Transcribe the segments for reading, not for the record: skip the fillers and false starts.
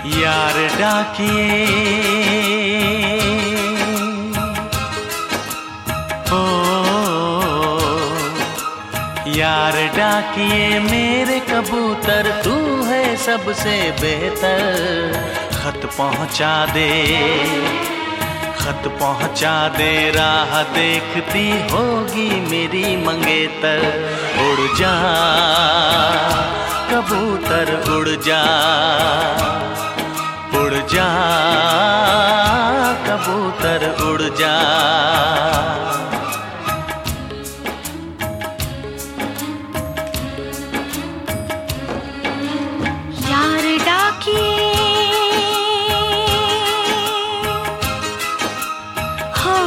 यार डाकिए ओ यार डाकिए मेरे कबूतर, तू है सबसे बेहतर। खत पहुंचा दे, खत पहुंचा दे, राह देखती होगी मेरी मंगेतर। उड़ जा कबूतर उड़ जा, उड़ जा कबूतर उड़ जा। यार डाकिए हो,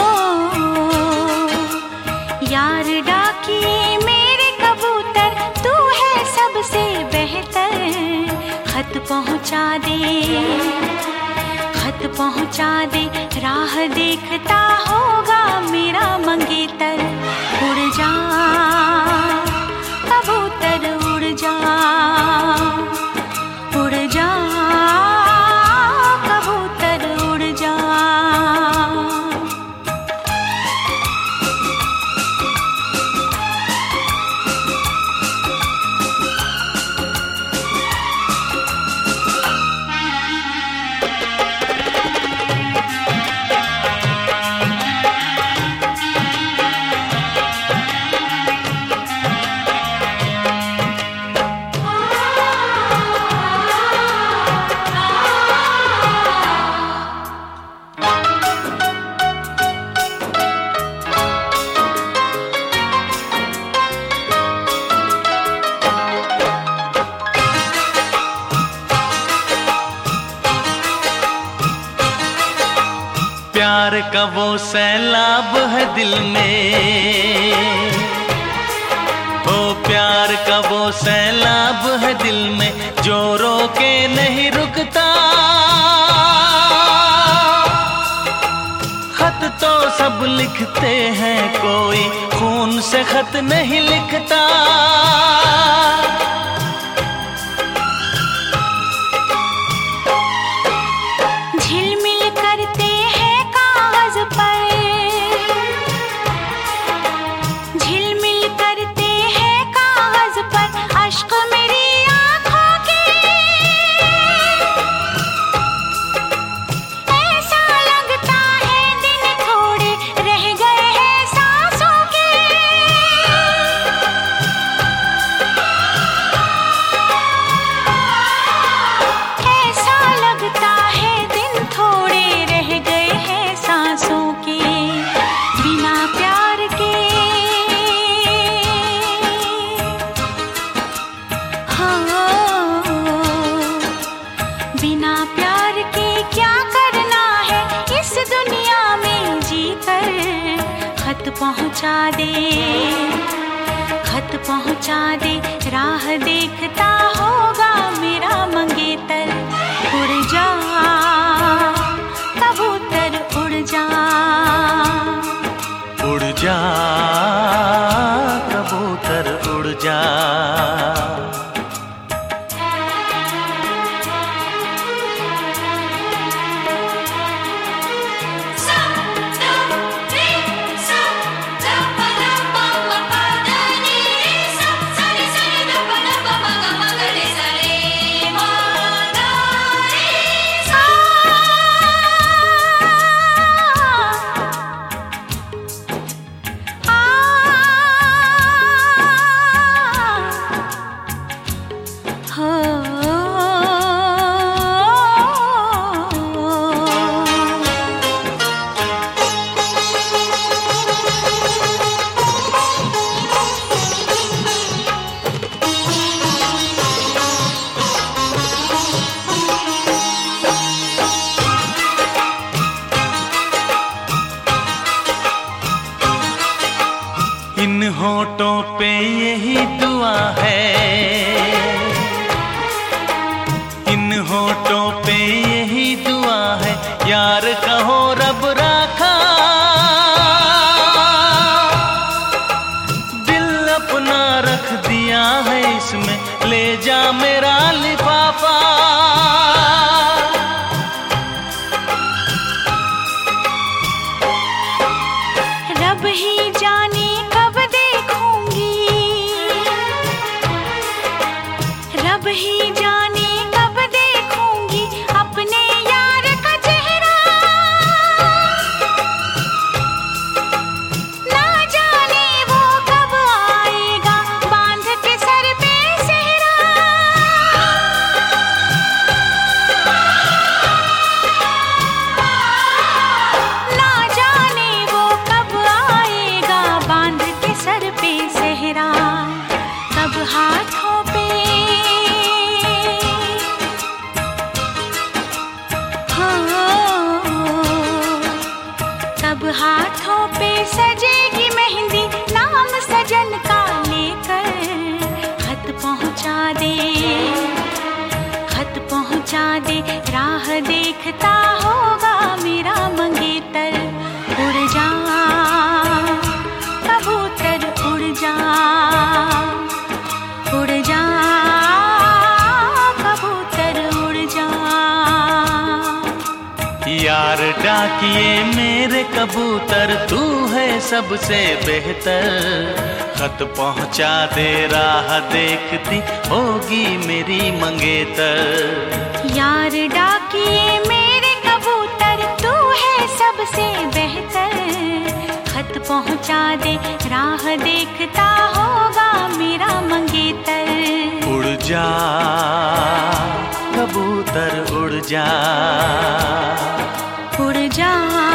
यार डाकिए मेरे कबूतर, तू है सबसे बेहतर। खत पहुंचा दे, खत पहुंचा दे, राह देखता होगा मेरा मंगेतर। उड़ जा कबूतर उड़ जा, उड़ जा कबूतर उड़ जा। प्यार का वो सैलाब है दिल में, ओ प्यार का वो सैलाब है दिल में, जो रोके नहीं रुकता। खत तो सब लिखते हैं, कोई खून से खत नहीं लिखता। झिलमिल करते हैं कागज पर, झिलमिल करते हैं कागज पर अश्क मेरी आंखों के। ऐसा लगता है दिन थोड़े रह गए हैं सांसों के। ऐसा लगता है दिन थोड़े रह गए हैं सांसों के। बिना प्यार के हाँ, बिना प्यार के क्या करना है इस दुनिया में जीकर। खत पहुंचा दे, खत पहुंचा दे, राह देखता होगा मेरा मंगेतर। उड़ जा कबूतर उड़ जा, उड़ जा कबूतर उड़ जा। इन होठों पे यही दुआ है, इन होठों पे यही दुआ है, यार कहो रब राखा। दिल अपना रख दिया है इसमें, ले जा मेरा लिफाफा। पहुंचा दे, राह देखता होगा मेरा मंगेतर। उड़ जा कबूतर उड़ जा, उड़ जा कबूतर उड़ जा। यार डाकिए मेरे कबूतर, तू है सबसे बेहतर। खत पहुंचा दे, राह देखती होगी मेरी मंगेतर। यार डाकिए मेरे कबूतर, तू है सबसे बेहतर। खत पहुंचा दे, राह देखता होगा मेरा मंगेतर। उड़ जा कबूतर उड़ जा, उड़ जा।